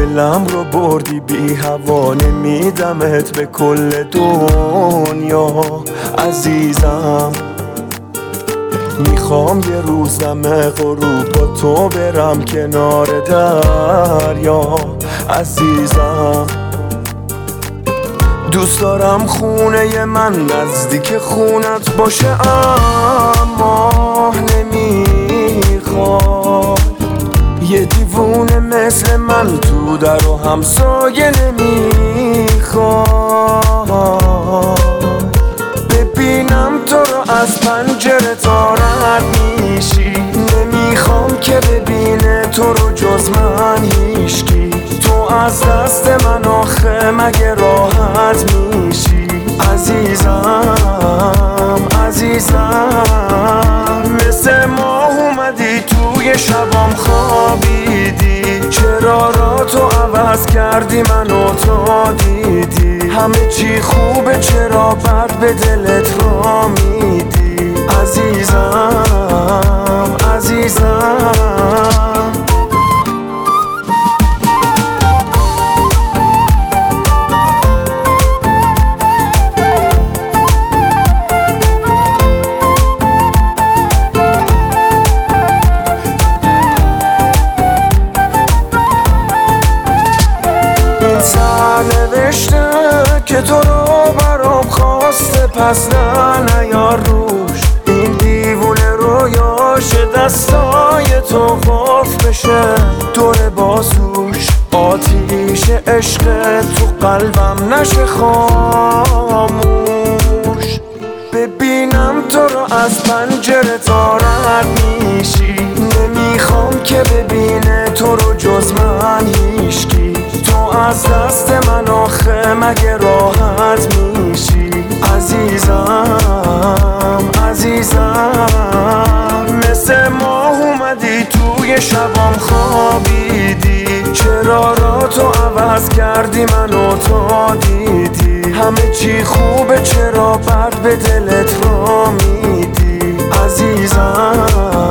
دلم رو بردی بی هوا، نمیدمت به کل دنیا عزیزم. میخوام یه روز دم غروب با تو برم کنار دریا عزیزم. دوست دارم خونه من نزدیک خونت باشه، اما نمیخواد یه دیوونه مثل من تو در و همسایه نمیخواد. ببینم تو رو از پنجره تا رد میشی، نمیخوام که ببینه تو رو جز من هیشکی. تو از دست من آخه مگه راحت میشی عزیزم عزیزم. مثل ماه اومدی توی شبام خوابیدی، چرا را تو عوض کردی منو تا دیدی. همه چی خوبه چرا بد به دلت را میدی عزیزم عزیزم. نوشته که تو رو برام خواسته، پس نه یار روش این دیوونه رویاش، دستای تو قفل بشه دور بازوش، آتیش عشق تو قلبم نشه خاموش. ببینم تو رو از پنجره تا رد میشی، نمیخوام که ببینه تو رو جز من هیشکی. تو از دست من آخه مگه راحت میشی عزیزم عزیزم. مثل ماه اومدی توی شبام خوابیدی، چرا را تو عوض کردی منو تا دیدی. همه چی خوبه چرا بد به دلت را میدی عزیزم